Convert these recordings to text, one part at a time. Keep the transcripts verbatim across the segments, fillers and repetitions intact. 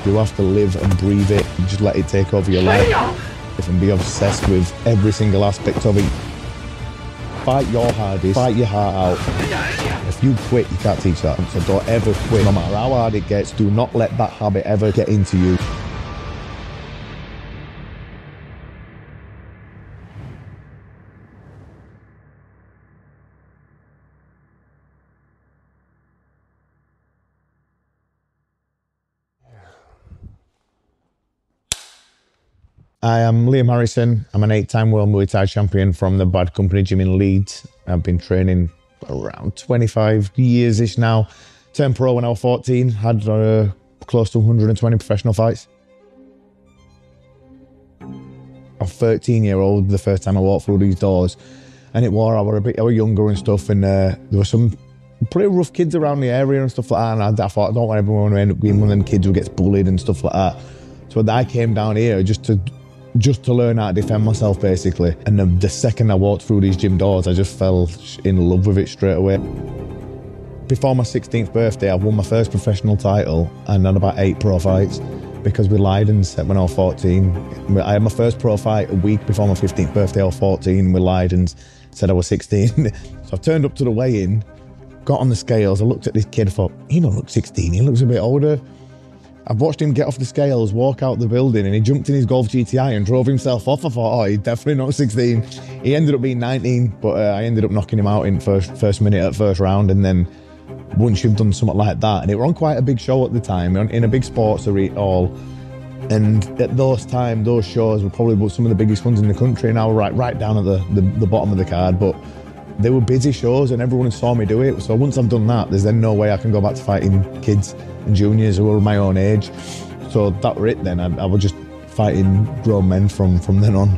You have to live and breathe it, and just let it take over your life and be obsessed with every single aspect of it. Fight your hardest, fight your heart out. If you quit, you can't teach that. So don't ever quit. No matter how hard it gets, do not let that habit ever get into you. I am Liam Harrison. I'm an eight-time World Muay Thai champion from the Bad Company Gym in Leeds. I've been training around twenty-five years-ish now. Turned pro when I was fourteen, had uh, close to one hundred twenty professional fights. I was thirteen year old the first time I walked through these doors, and it was, I was a bit I was younger and stuff, and uh, there were some pretty rough kids around the area and stuff like that, and I, I thought I don't want everyone to end up being one of them kids who gets bullied and stuff like that. So I came down here just to just to learn how to defend myself, basically. And the, the second I walked through these gym doors, I just fell in love with it straight away. Before my sixteenth birthday, I won my first professional title and had about eight pro fights, because we lied and said when I was fourteen. I had my first pro fight a week before my fifteenth birthday. I was fourteen, we lied and said I was sixteen. So I turned up to the weigh-in, got on the scales, I looked at this kid, I thought, he don't look sixteen, he looks a bit older. I've watched him get off the scales, walk out the building, and he jumped in his Golf G T I and drove himself off. I thought, oh, he's definitely not sixteen. He ended up being nineteen, but uh, I ended up knocking him out in first first minute at first round. And then once you've done something like that, and it were on quite a big show at the time, in a big sports arena hall, and at those times, those shows were probably some of the biggest ones in the country, and I was right, right down at the, the, the bottom of the card, but they were busy shows and everyone saw me do it. So once I've done that, there's then no way I can go back to fighting kids and juniors who were my own age. So that were it then. I, I was just fighting grown men from, from then on.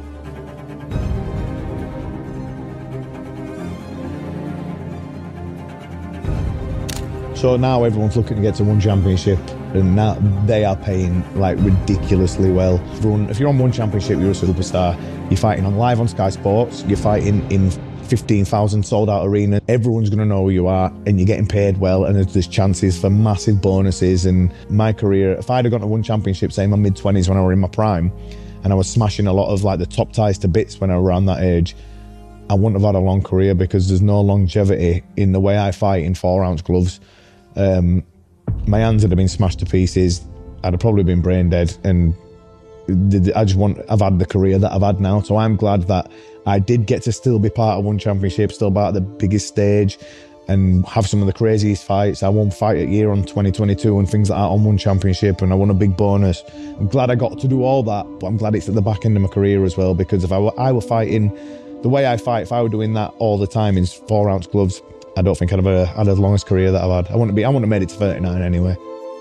So now everyone's looking to get to one championship, and now they are paying like ridiculously well. Everyone, if you're on one championship, you're a superstar. You're fighting on live on Sky Sports, you're fighting in fifteen thousand sold out arena. Everyone's going to know who you are, and you're getting paid well, and there's chances for massive bonuses. And my career, if I'd have gone to one championship, say in my mid twenties when I were in my prime, and I was smashing a lot of like the top ties to bits when I was around that age, I wouldn't have had a long career, because there's no longevity in the way I fight in four ounce gloves. Um, my hands would have been smashed to pieces. I'd have probably been brain dead, and I just want, I've had the career that I've had now. So I'm glad that I did get to still be part of one championship, still part of the biggest stage, and have some of the craziest fights. I won Fight at Year on twenty twenty-two and things like that on one championship, and I won a big bonus. I'm glad I got to do all that, but I'm glad it's at the back end of my career as well, because if I were, I were fighting the way I fight, if I were doing that all the time in four ounce gloves, I don't think I'd have had the longest career that I've had. I wouldn't be, I wouldn't have made it to thirty-nine anyway.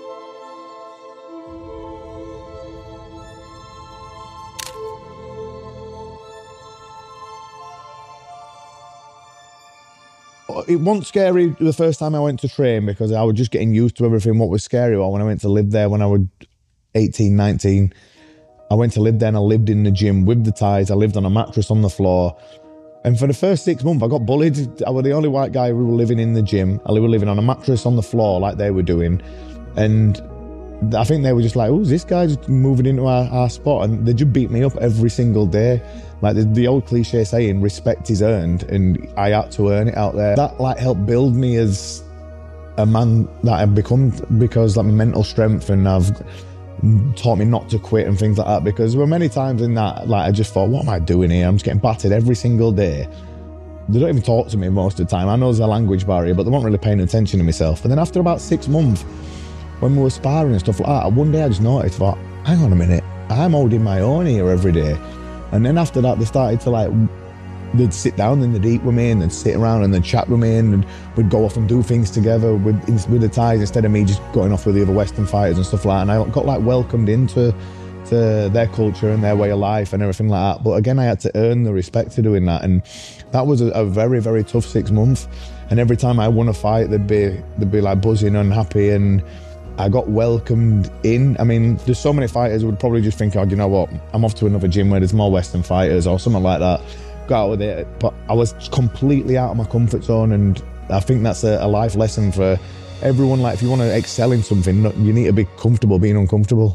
It wasn't scary the first time I went to train, because I was just getting used to everything. What was scary was when I went to live there when I was eighteen, nineteen. I went to live there and I lived in the gym with the ties. I lived on a mattress on the floor. And for the first six months, I got bullied. I was the only white guy who was living in the gym. I was living on a mattress on the floor like they were doing. And I think they were just like, oh, this guy's moving into our, our spot. And they just beat me up every single day. Like the, the old cliche saying, respect is earned, and I had to earn it out there. That like helped build me as a man that I've become, because like my mental strength, and I've taught me not to quit and things like that, because there were many times in that, like I just thought, what am I doing here? I'm just getting battered every single day. They don't even talk to me most of the time. I know there's a language barrier, but they weren't really paying attention to myself. And then after about six months, when we were sparring and stuff like that, one day I just noticed, thought, hang on a minute, I'm holding my own here every day. And then after that, they started to like, they'd sit down and they'd eat with me, and they'd sit around and they'd chat with me, and we'd go off and do things together with, with the ties, instead of me just going off with the other Western fighters and stuff like that. And I got like welcomed into to their culture and their way of life and everything like that. But again, I had to earn the respect for doing that. And that was a, a very, very tough six months. And every time I won a fight, they'd be, they'd be like buzzing and happy, and I got welcomed in. I mean, there's so many fighters who would probably just think, oh, you know what, I'm off to another gym where there's more Western fighters or something like that. Got out with it. But I was completely out of my comfort zone, and I think that's a, a life lesson for everyone, like, if you want to excel in something, you need to be comfortable being uncomfortable.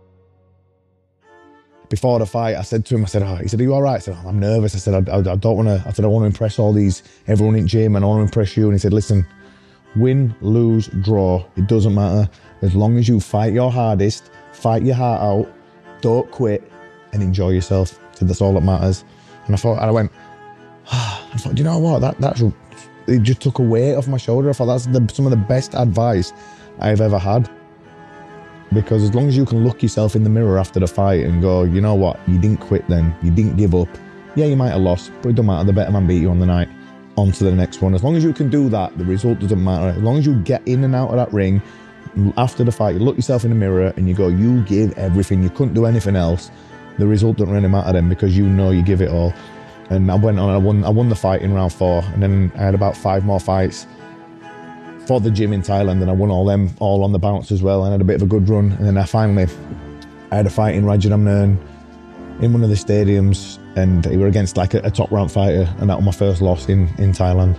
Before the fight, I said to him, I said, oh, he said, are you all right? I said, oh, I'm nervous. I said, I, I, I don't want to, I said, I want to impress all these, everyone in gym, and I want to impress you. And he said, listen, win, lose, draw, it doesn't matter. As long as you fight your hardest, fight your heart out, don't quit, and enjoy yourself. I said, that's all that matters. And I thought, and I went, ah, I thought, do you know what? That that's it just took a weight off my shoulder. I thought that's the, some of the best advice I've ever had. Because as long as you can look yourself in the mirror after the fight and go, you know what, you didn't quit then, you didn't give up. Yeah, you might have lost, but it doesn't matter, the better man beat you on the night. On to the next one. As long as you can do that, the result doesn't matter. As long as you get in and out of that ring, after the fight, you look yourself in the mirror and you go, you give everything, you couldn't do anything else, the result doesn't really matter then, because you know you give it all. And I went on, I won, I won the fight in round four, and then I had about five more fights for the gym in Thailand, and I won all them, all on the bounce as well, and had a bit of a good run. And then I finally, I had a fight in Rajadamnern in one of the stadiums, and we were against like a, a top ranked fighter, and that was my first loss in, in Thailand.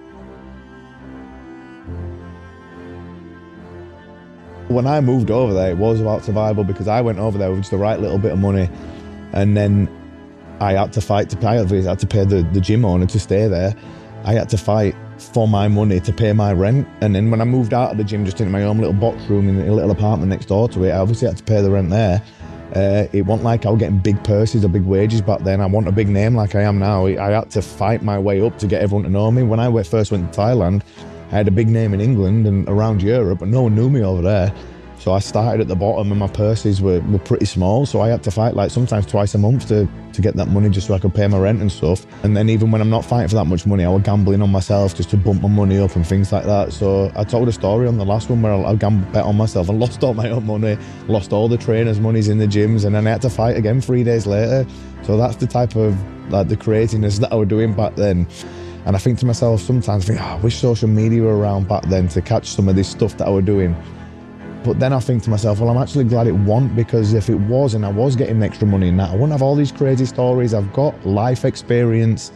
When I moved over there, it was about survival, because I went over there with just the right little bit of money, and then I had to fight to pay, I had to pay the, the gym owner to stay there. I had to fight for my money to pay my rent. And then when I moved out of the gym, just in my own little box room in a little apartment next door to it, I obviously had to pay the rent there. Uh, it wasn't like I was getting big purses or big wages back then. I want a big name like I am now. I had to fight my way up to get everyone to know me. When I first went to Thailand, I had a big name in England and around Europe, but no one knew me over there. So I started at the bottom, and my purses were, were pretty small, so I had to fight like sometimes twice a month to, to get that money, just so I could pay my rent and stuff. And then even when I'm not fighting for that much money, I was gambling on myself just to bump my money up and things like that. So I told a story on the last one where I, I gambled, bet on myself and lost all my own money, lost all the trainers' monies in the gyms, and then I had to fight again three days later. So that's the type of, like, the craziness that I was doing back then. And I think to myself sometimes, I think, oh, I wish social media were around back then to catch some of this stuff that I was doing. But then I think to myself, well, I'm actually glad it wasn't, because if it was and I was getting extra money in that, I wouldn't have all these crazy stories. I've got life experience.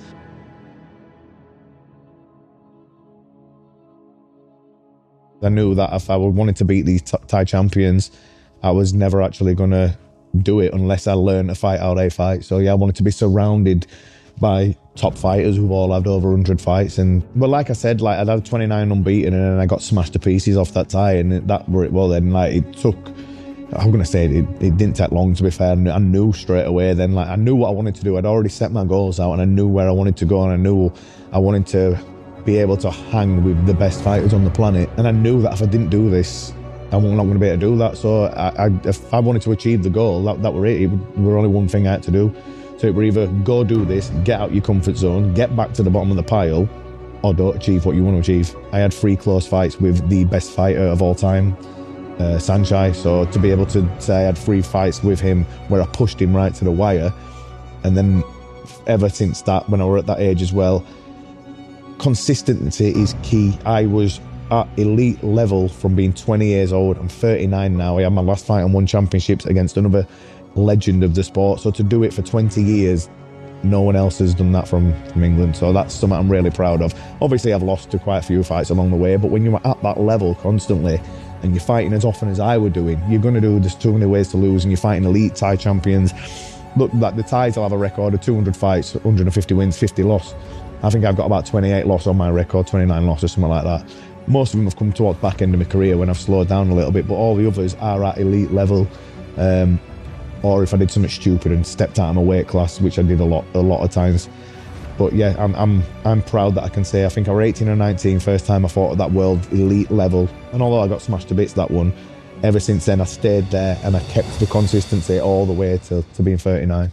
I knew that if I wanted to beat these Thai champions, I was never actually going to do it unless I learned to fight how they fight. So yeah, I wanted to be surrounded by top fighters who've all had over one hundred fights. And but like I said, like I'd had twenty-nine unbeaten, and then I got smashed to pieces off that Thai, and that were it. Well, then like it took, I'm gonna say it, it didn't take long, to be fair. I knew straight away then, like I knew what I wanted to do. I'd already set my goals out, and I knew where I wanted to go, and I knew I wanted to be able to hang with the best fighters on the planet. And I knew that if I didn't do this, I'm not going to be able to do that. So I, I, if I wanted to achieve the goal, that, that were it. It were only one thing I had to do. So it were either go do this, get out your comfort zone, get back to the bottom of the pile, or don't achieve what you want to achieve. I had three close fights with the best fighter of all time, uh, Saenchai. So to be able to say I had three fights with him where I pushed him right to the wire, and then ever since that, when I were at that age as well, consistency is key. I was at elite level from being twenty years old. I'm thirty-nine now. I had my last fight and won championships against another legend of the sport. So to do it for twenty years, no one else has done that from, from England. So that's something I'm really proud of. Obviously, I've lost to quite a few fights along the way, but when you're at that level constantly and you're fighting as often as I were doing, you're going to do, there's too many ways to lose, and you're fighting elite Thai champions. Look, like the Thais will have a record of two hundred fights, one hundred fifty wins, fifty loss. I think I've got about twenty-eight loss on my record, twenty-nine loss or something like that. Most of them have come towards back end of my career when I've slowed down a little bit, but all the others are at elite level. Um, or if I did something stupid and stepped out of my weight class, which I did a lot, a lot of times. But yeah, I'm, I'm, I'm proud that I can say I think I was eighteen or nineteen first time I fought at that world elite level. And although I got smashed to bits that one, ever since then I stayed there and I kept the consistency all the way to, to being thirty-nine.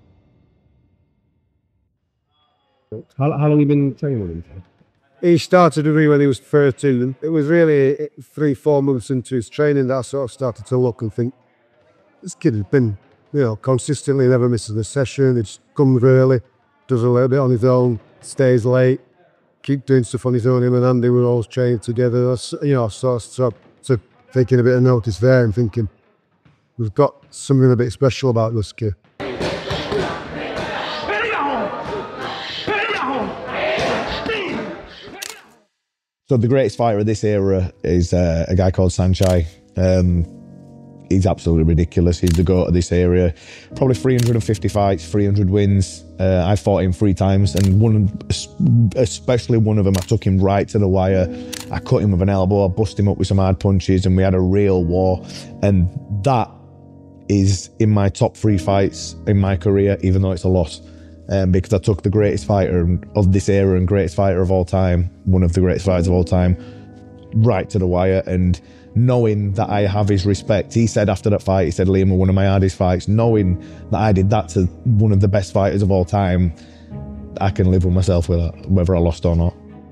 How, how long have you been training with him for? He started with me when he was thirteen. It was really three, four months into his training that I sort of started to look and think, this kid has been, you know, consistently, never misses a session. He just comes early, does a little bit on his own, stays late, keep doing stuff on his own. Him and Andy were always training together. You know, sort of, sort of taking a bit of notice there and thinking, we've got something a bit special about this kid. So the greatest fighter of this era is uh, a guy called Sanchai. Um, he's absolutely ridiculous. He's the GOAT of this area. Probably three hundred fifty fights, three hundred wins. Uh, I fought him three times, and one, especially one of them, I took him right to the wire. I cut him with an elbow, I bust him up with some hard punches, and we had a real war. And that is in my top three fights in my career, even though it's a loss. Um, because I took the greatest fighter of this era and greatest fighter of all time, one of the greatest fighters of all time, right to the wire. And knowing that I have his respect, he said after that fight, he said, Liam, one of my hardest fights, knowing that I did that to one of the best fighters of all time, I can live with myself with that, whether I lost or not.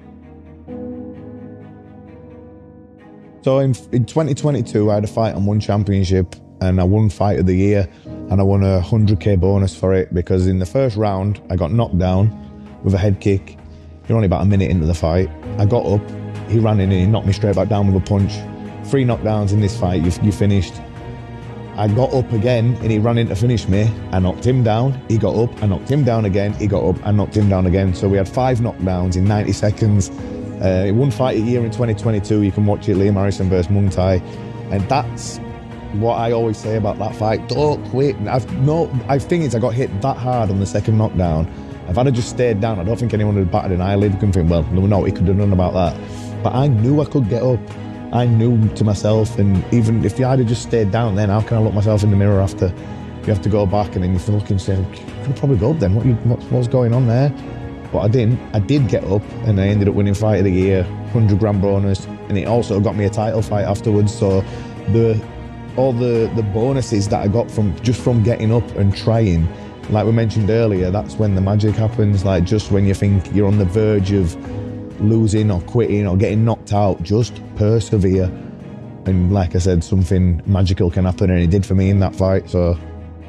So in, in twenty twenty-two, I had a fight and won championship, and I won fight of the year, and I won a one hundred K bonus for it, because in the first round, I got knocked down with a head kick. You're only about a minute into the fight. I got up, he ran in and he knocked me straight back down with a punch. Three knockdowns in this fight, you, you finished. I got up again and he ran in to finish me. I knocked him down, he got up, I knocked him down again, he got up, I knocked him down again. So we had five knockdowns in ninety seconds. Uh, one fight a year in twenty twenty-two, you can watch it, Liam Harrison versus Muay Thai. And that's what I always say about that fight, don't quit. I've no, I think it's I got hit that hard on the second knockdown. If I'd have just stayed down, I don't think anyone would have batted an eyelid. You can think, well, no, he could have done about that. But I knew I could get up. I knew to myself, and even if I'd have just stayed down then, how can I look myself in the mirror after? You have to go back and then you look and say, I could probably go up then, what, you, what, what's going on there? But I didn't. I did get up and I ended up winning fight of the year, one hundred grand bonus, and it also got me a title fight afterwards. So the all the, the bonuses that I got from just from getting up and trying, like we mentioned earlier, that's when the magic happens. Like just when you think you're on the verge of losing or quitting or getting knocked out, just persevere. And like I said, something magical can happen, and it did for me in that fight. So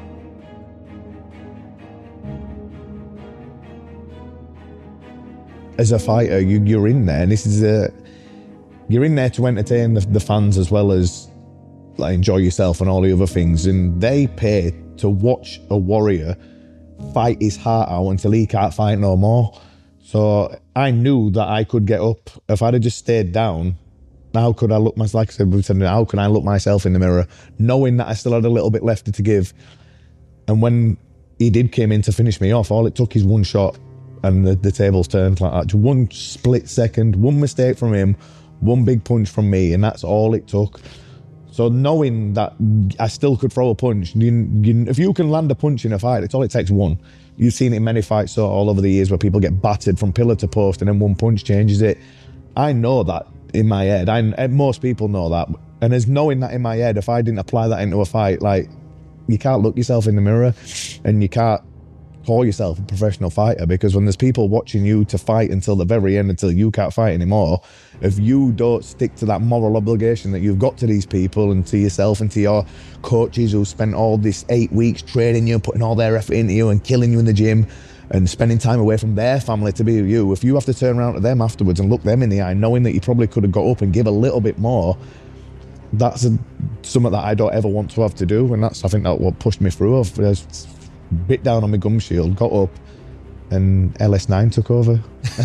as a fighter, you, you're in there, and this is a you're in there to entertain the, the fans as well as like enjoy yourself and all the other things. And they pay to watch a warrior fight his heart out until he can't fight no more. So I knew that I could get up. If I'd have just stayed down, how could I look myself, like I said, we said, how can I look myself in the mirror, knowing that I still had a little bit left to give? And when he did came in to finish me off, all it took is one shot and the, the tables turned like that. Just one split second, one mistake from him, one big punch from me, and that's all it took. So knowing that I still could throw a punch, you, you, if you can land a punch in a fight, it's all it takes one. You've seen it in many fights so all over the years where people get battered from pillar to post and then one punch changes it. I know that in my head. I, most people know that. And as knowing that in my head, if I didn't apply that into a fight, like, you can't look yourself in the mirror and you can't call yourself a professional fighter, because when there's people watching you to fight until the very end, until you can't fight anymore, if you don't stick to that moral obligation that you've got to these people and to yourself and to your coaches who spent all this eight weeks training you, putting all their effort into you and killing you in the gym and spending time away from their family to be with you, if you have to turn around to them afterwards and look them in the eye knowing that you probably could have got up and give a little bit more, that's a, something that I don't ever want to have to do. And that's, I think, that's what pushed me through. I've, I bit down on my gum shield, got up, and L S nine took over.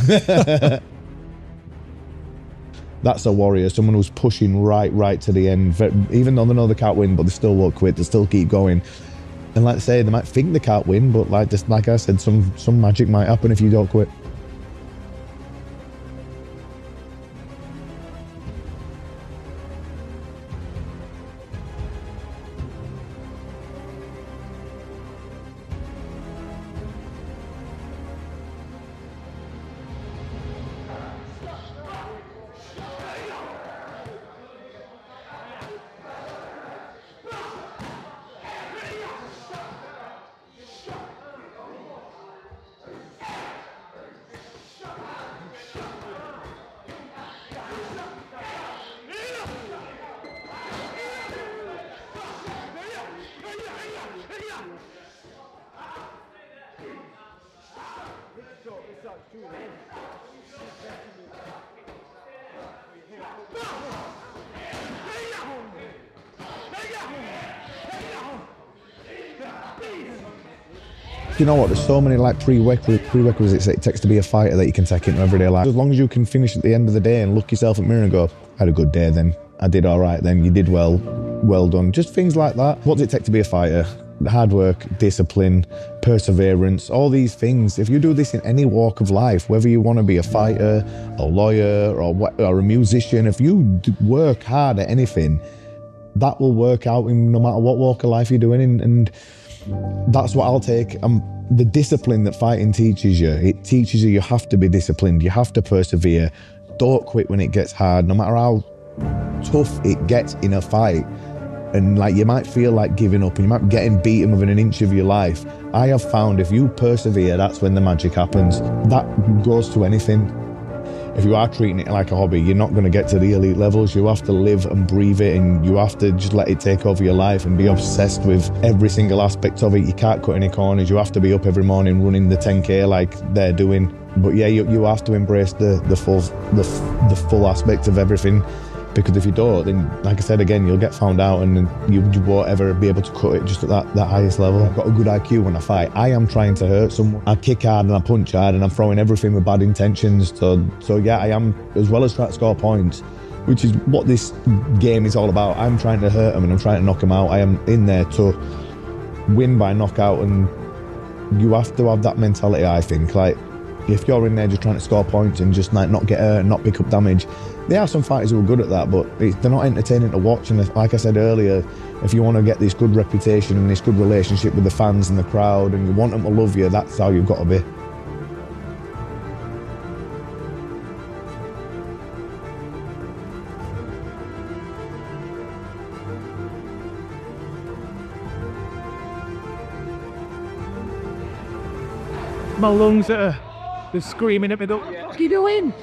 That's a warrior, someone who's pushing right, right to the end. Even though they know they can't win, but they still won't quit, they still keep going. And like I say, they might think they can't win, but like just like I said, some some magic might happen if you don't quit. You know what, there's so many like prerequisites, prerequisites that it takes to be a fighter that you can take into everyday life. As long as you can finish at the end of the day and look yourself in the mirror and go, I had a good day then, I did all right then, you did well, well done. Just things like that. What does it take to be a fighter? Hard work, discipline, perseverance, all these things. If you do this in any walk of life, whether you want to be a fighter, a lawyer, or, what, or a musician, if you work hard at anything, that will work out in no matter what walk of life you're doing. And, and that's what I'll take. Um, the discipline that fighting teaches you, it teaches you you have to be disciplined, you have to persevere. Don't quit when it gets hard, no matter how tough it gets in a fight. And like you might feel like giving up and you might be getting beaten within an inch of your life. I have found if you persevere, that's when the magic happens. That goes to anything. If you are treating it like a hobby, you're not going to get to the elite levels. You have to live and breathe it, and you have to just let it take over your life and be obsessed with every single aspect of it. You can't cut any corners. You have to be up every morning running the ten K like they're doing. But yeah, you, you have to embrace the, the, full, the, the full aspect of everything. Because if you don't, then, like I said again, you'll get found out and you, you won't ever be able to cut it just at that, that highest level. I've got a good I Q when I fight. I am trying to hurt someone. I kick hard and I punch hard and I'm throwing everything with bad intentions. So, so yeah, I am, as well as trying to score points, which is what this game is all about. I'm trying to hurt them and I'm trying to knock them out. I am in there to win by knockout, and you have to have that mentality, I think. Like, if you're in there just trying to score points and just like not get hurt and not pick up damage, there are some fighters who are good at that, but they're not entertaining to watch. And like I said earlier, if you want to get this good reputation and this good relationship with the fans and the crowd, and you want them to love you, that's how you've got to be. My lungs are they're screaming at me. What the fuck are you doing?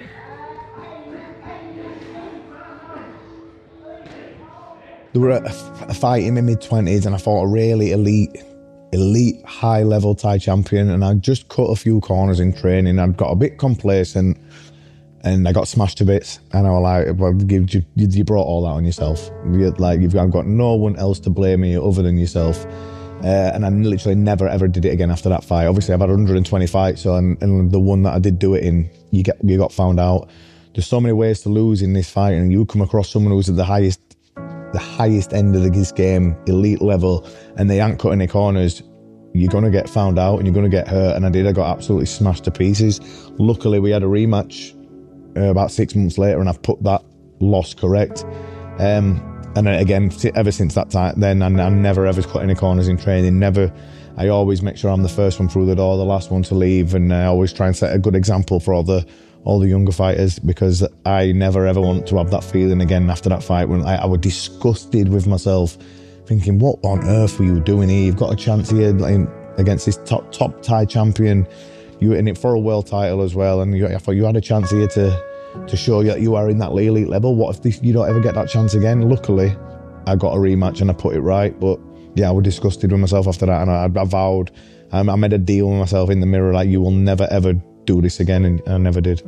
There were a, a fight in my mid twenties and I fought a really elite, elite high level Thai champion, and I just cut a few corners in training. I got a bit complacent and I got smashed to bits, and I was like, well, you, you, you brought all that on yourself. You, like, you've got, got no one else to blame you other than yourself. Uh, and I literally never ever did it again after that fight. Obviously I've had one hundred twenty fights, so and, and the one that I did do it in, you get you got found out. There's so many ways to lose in this fight, and you come across someone who's at the highest the highest end of this game, elite level, and they aren't cutting any corners, you're going to get found out and you're going to get hurt. And I did. I got absolutely smashed to pieces. Luckily we had a rematch uh, about six months later, and I've put that loss correct. Um, And then again, ever since that time, then I, I never ever cut any corners in training. Never. I always make sure I'm the first one through the door, the last one to leave, and I always try and set a good example for all the all the younger fighters, because I never ever want to have that feeling again after that fight when I, I was disgusted with myself, thinking, what on earth were you doing here? You've got a chance here like, against this top top Thai champion. You were in it for a world title as well, and you, I thought you had a chance here to. to show you that you are in that elite level. What if this, you don't ever get that chance again? Luckily, I got a rematch and I put it right. But yeah, I was disgusted with myself after that, and I, I vowed, um, I made a deal with myself in the mirror, like, you will never ever do this again, and I never did.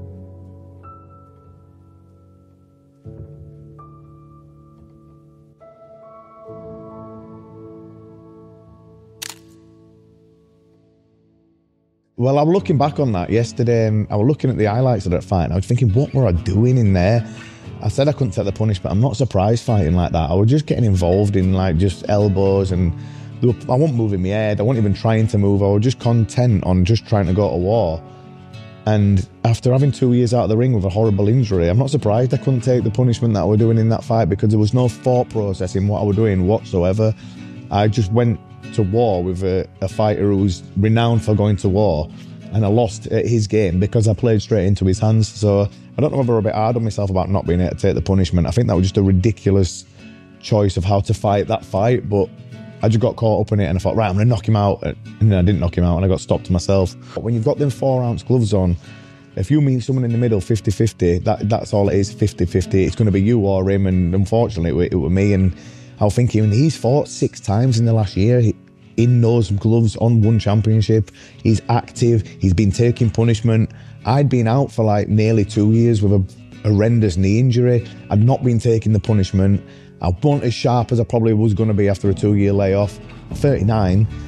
Well, I was looking back on that yesterday, and I was looking at the highlights of that fight, and I was thinking, what were I doing in there? I said I couldn't take the punishment. I'm not surprised fighting like that. I was just getting involved in like just elbows, and I wasn't moving my head. I wasn't even trying to move. I was just content on just trying to go to war. And after having two years out of the ring with a horrible injury, I'm not surprised I couldn't take the punishment that I was doing in that fight, because there was no thought process in what I was doing whatsoever. I just went to war with a, a fighter who's renowned for going to war, and I lost at his game because I played straight into his hands. So I don't know whether I'm a bit hard on myself about not being able to take the punishment. I think that was just a ridiculous choice of how to fight that fight, but I just got caught up in it and I thought, right, I'm going to knock him out. And then I didn't knock him out and I got stopped myself. But when you've got them four ounce gloves on, if you meet someone in the middle fifty fifty, that, that's all it is, fifty fifty. It's going to be you or him, and unfortunately it, it was me. And I was thinking, he's fought six times in the last year. He, in those gloves on one championship. He's active, he's been taking punishment. I'd been out for like nearly two years with a horrendous knee injury. I'd not been taking the punishment. I wasn't as sharp as I probably was going to be after a two year layoff. thirty-nine,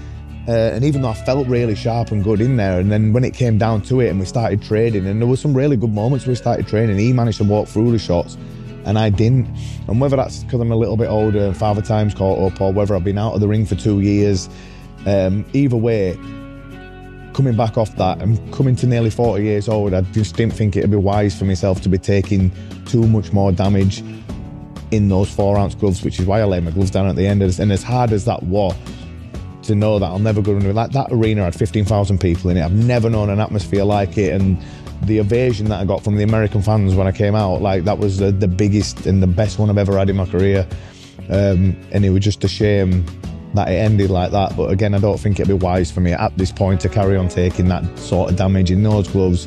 Uh, and even though I felt really sharp and good in there, and then when it came down to it and we started trading, and there were some really good moments where we started training, he managed to walk through the shots and I didn't. And whether that's because I'm a little bit older and Father Time's caught up, or whether I've been out of the ring for two years, um, either way, coming back off that and coming to nearly forty years old, I just didn't think it'd be wise for myself to be taking too much more damage in those four ounce gloves, which is why I laid my gloves down at the end of this. And as hard as that was, to know that I'll never go into like that arena had fifteen thousand people in it. I've never known an atmosphere like it, and the ovation that I got from the American fans when I came out, like that was the, the biggest and the best one I've ever had in my career. Um, and it was just a shame that it ended like that. But again, I don't think it'd be wise for me at this point to carry on taking that sort of damage in those gloves.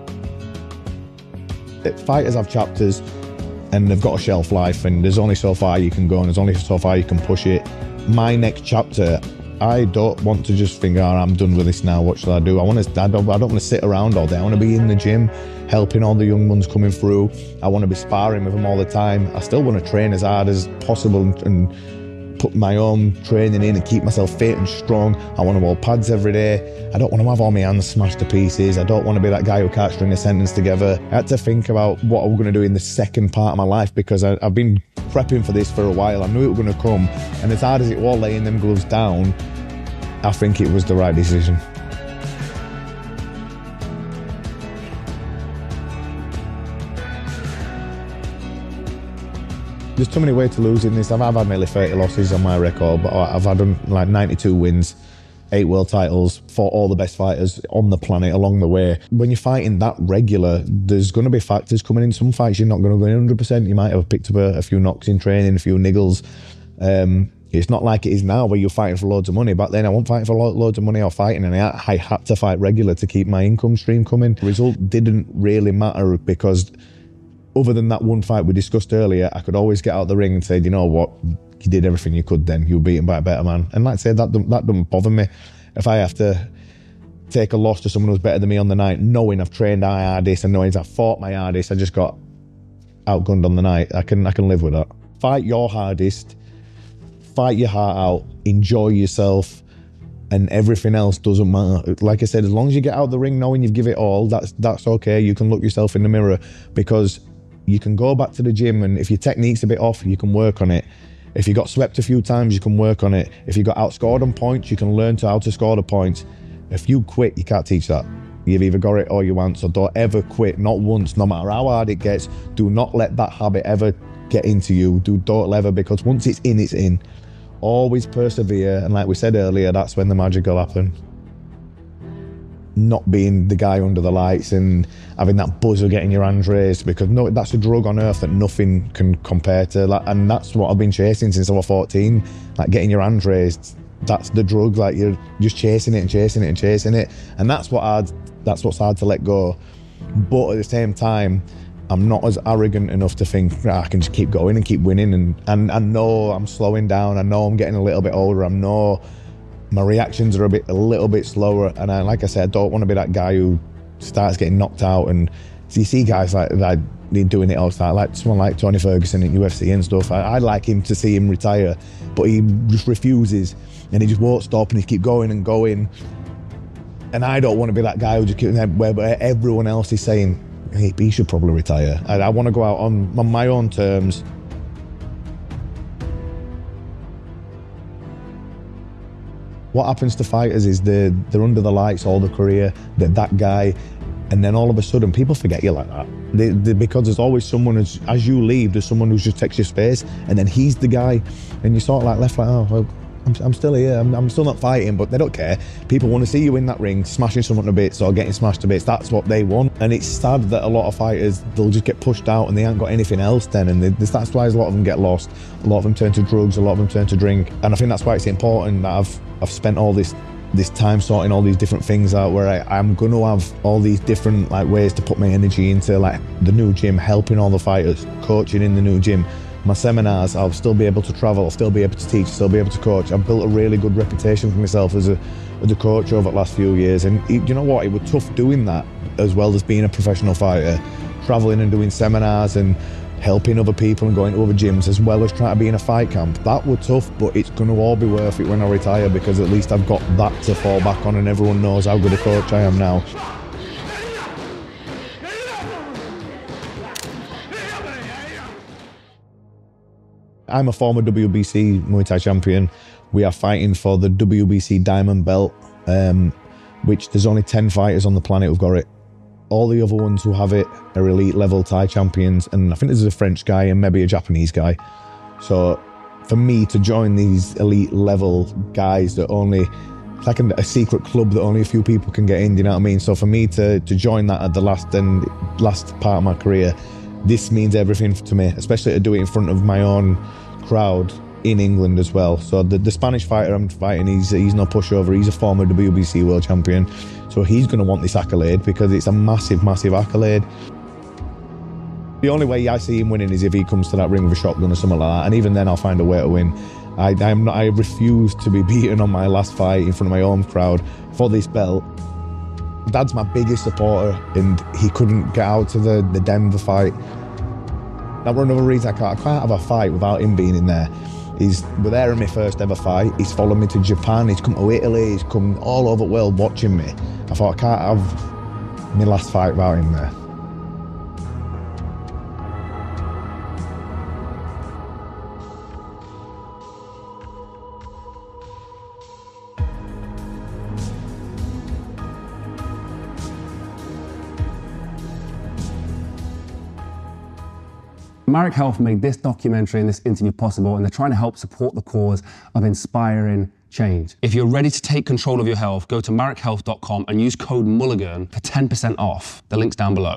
Fighters have chapters and they've got a shelf life, and there's only so far you can go and there's only so far you can push it. My next chapter, I don't want to just think, oh, I'm done with this now, what shall I do? I want to, I don't, I don't want to sit around all day. I want to be in the gym, helping all the young ones coming through. I want to be sparring with them all the time. I still want to train as hard as possible and, and put my own training in and keep myself fit and strong. I want to hold pads every day. I don't want to have all my hands smashed to pieces. I don't want to be that guy who can't string a sentence together. I had to think about what I was going to do in the second part of my life, because I, I've been prepping for this for a while. I knew it was going to come, and as hard as it was laying them gloves down, I think it was the right decision. There's too many ways to lose in this. I've, I've had nearly thirty losses on my record, but I've had like ninety-two wins, eight world titles, fought all the best fighters on the planet along the way. When you're fighting that regular, there's going to be factors coming in. Some fights you're not going to go in one hundred percent. You might have picked up a, a few knocks in training, a few niggles. Um, it's not like it is now where you're fighting for loads of money. Back then I wasn't fighting for lo loads of money or fighting, and I, I had to fight regular to keep my income stream coming. The result didn't really matter, because other than that one fight we discussed earlier, I could always get out of the ring and say, you know what, you did everything you could then. You were beaten by a better man. And like I said, that, that doesn't bother me. If I have to take a loss to someone who's better than me on the night, knowing I've trained my hardest and knowing I've fought my hardest, I just got outgunned on the night, I can, I can live with that. Fight your hardest, fight your heart out, enjoy yourself, and everything else doesn't matter. Like I said, as long as you get out of the ring knowing you've given it all, that's, that's okay. You can look yourself in the mirror, because you can go back to the gym, and if your technique's a bit off, you can work on it. If you got swept a few times, you can work on it. If you got outscored on points, you can learn to how to score the points. If you quit, you can't teach that. You've either got it or you want. So don't ever quit, not once, no matter how hard it gets. Do not let that habit ever get into you. Do, don't ever, because once it's in, it's in. Always persevere, and like we said earlier, that's when the magic will happen. Not being the guy under the lights and having that buzz of getting your hands raised, because no, that's a drug on earth that nothing can compare to. Like, and that's what I've been chasing since I was fourteen. Like, getting your hands raised, that's the drug. Like, you're just chasing it and chasing it and chasing it, and that's what hard. That's what's hard to let go. But at the same time, I'm not as arrogant enough to think, ah, I can just keep going and keep winning. And, and I know I'm slowing down. I know I'm getting a little bit older. I know my reactions are a bit, a little bit slower. And I, like I said, I don't want to be that guy who starts getting knocked out. And so you see guys like that doing it all the time, like someone like Tony Ferguson in U F C and stuff. I, I'd like him to see him retire, but he just refuses, and he just won't stop, and he keep going and going. And I don't want to be that guy who just keeps, where everyone else is saying, hey, he should probably retire. I, I want to go out on, on my own terms. What happens to fighters is they're, they're under the lights all the career, they're that guy, and then all of a sudden people forget you like that. They, they, because there's always someone, as, as you leave, there's someone who just takes your space, and then he's the guy, and you're sort of like left like, oh, well, I'm, I'm still here, I'm, I'm still not fighting, but they don't care. People want to see you in that ring, smashing someone to bits or getting smashed to bits. That's what they want. And it's sad that a lot of fighters, they'll just get pushed out and they haven't got anything else then. And they, that's why a lot of them get lost. A lot of them turn to drugs, a lot of them turn to drink. And I think that's why it's important that I've, I've spent all this this time sorting all these different things out, where I, I'm going to have all these different like ways to put my energy into, like the new gym, helping all the fighters, coaching in the new gym. My seminars, I'll still be able to travel, I'll still be able to teach, still be able to coach. I've built a really good reputation for myself as a, as a coach over the last few years. And it, you know what, it was tough doing that, as well as being a professional fighter, traveling and doing seminars and helping other people and going to other gyms, as well as trying to be in a fight camp. That was tough, but it's going to all be worth it when I retire, because at least I've got that to fall back on, and everyone knows how good a coach I am now. I'm a former W B C Muay Thai champion. We are fighting for the W B C Diamond Belt, um, which there's only ten fighters on the planet who've got it. All the other ones who have it are elite level Thai champions, and I think there's a French guy and maybe a Japanese guy. So for me to join these elite level guys that only, it's like a, a secret club that only a few people can get in, do you know what I mean? So for me to, to join that at the last and last part of my career, this means everything to me, especially to do it in front of my own crowd in England as well. So the, the Spanish fighter I'm fighting, he's, he's no pushover, he's a former W B C world champion. So he's going to want this accolade because it's a massive, massive accolade. The only way I see him winning is if he comes to that ring with a shotgun or something like that, and even then I'll find a way to win. I, I'm not, I refuse to be beaten on my last fight in front of my own crowd for this belt. Dad's my biggest supporter, and he couldn't get out to the, the Denver fight. That was another reason I can't, I can't have a fight without him being in there. He's, we're there in my first ever fight. He's followed me to Japan, he's come to Italy, he's come all over the world watching me. I thought, I can't have my last fight without him there. Marek Health made this documentary and this interview possible, and they're trying to help support the cause of inspiring change. If you're ready to take control of your health, go to marek health dot com and use code Mulligan for ten percent off. The link's down below.